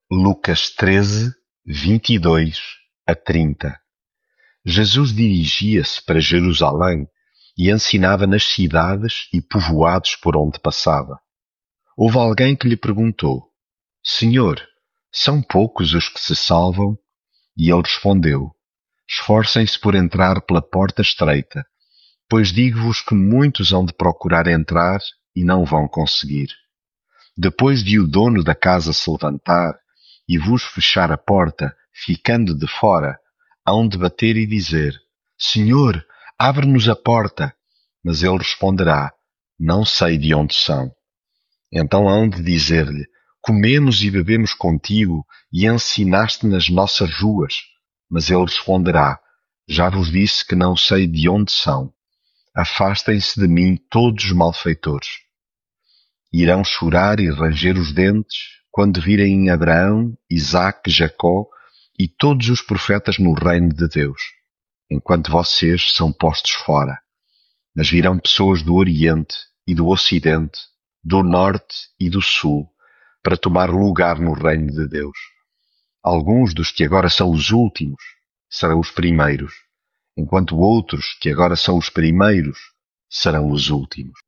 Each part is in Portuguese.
Lucas 13, 22-30. Jesus dirigia-se para Jerusalém e ensinava nas cidades e povoados por onde passava. Houve alguém que lhe perguntou: Senhor, são poucos os que se salvam? E ele respondeu: Esforcem-se por entrar pela porta estreita, pois digo-vos que muitos hão de procurar entrar e não vão conseguir. Depois de o dono da casa se levantar e vos fechar a porta, ficando de fora, hão de bater e dizer: Senhor, abre-nos a porta. Mas ele responderá: Não sei de onde são. Então hão de dizer-lhe: Comemos e bebemos contigo e ensinaste nas nossas ruas. Mas ele responderá: Já vos disse que não sei de onde são. Afastem-se de mim todos os malfeitores. Irão chorar e ranger os dentes quando virem Abraão, Isaque, Jacó e todos os profetas no reino de Deus, enquanto vocês são postos fora. Mas virão pessoas do Oriente e do Ocidente, do Norte e do Sul, para tomar lugar no reino de Deus. Alguns dos que agora são os últimos serão os primeiros, enquanto outros que agora são os primeiros serão os últimos.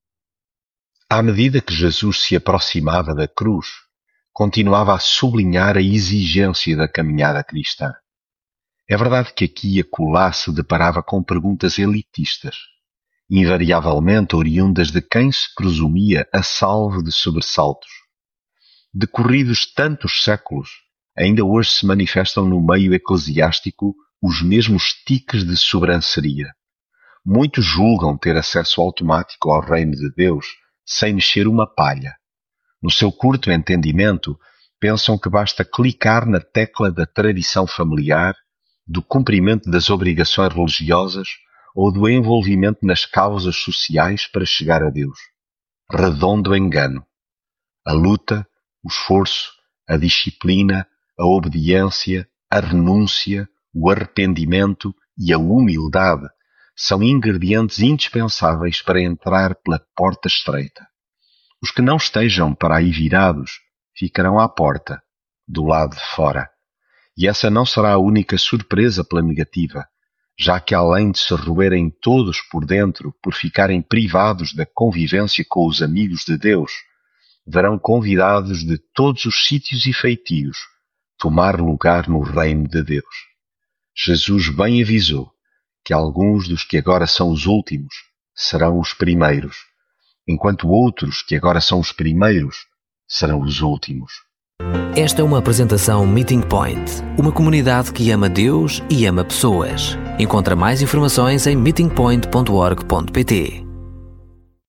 À medida que Jesus se aproximava da cruz, continuava a sublinhar a exigência da caminhada cristã. É verdade que aqui e acolá se deparava com perguntas elitistas, invariavelmente oriundas de quem se presumia a salvo de sobressaltos. Decorridos tantos séculos, ainda hoje se manifestam no meio eclesiástico os mesmos tiques de sobranceria. Muitos julgam ter acesso automático ao reino de Deus sem mexer uma palha. No seu curto entendimento, pensam que basta clicar na tecla da tradição familiar, do cumprimento das obrigações religiosas ou do envolvimento nas causas sociais para chegar a Deus. Redondo engano. A luta, o esforço, a disciplina, a obediência, a renúncia, o arrependimento e a humildade são ingredientes indispensáveis para entrar pela porta estreita. Os que não estejam para aí virados ficarão à porta, do lado de fora. E essa não será a única surpresa pela negativa, já que além de se roerem todos por dentro por ficarem privados da convivência com os amigos de Deus, verão convidados de todos os sítios e feitios tomar lugar no reino de Deus. Jesus bem avisou que alguns dos que agora são os últimos serão os primeiros, enquanto outros que agora são os primeiros serão os últimos. Esta é uma apresentação Meeting Point, uma comunidade que ama Deus e ama pessoas. Encontra mais informações em meetingpoint.org.pt.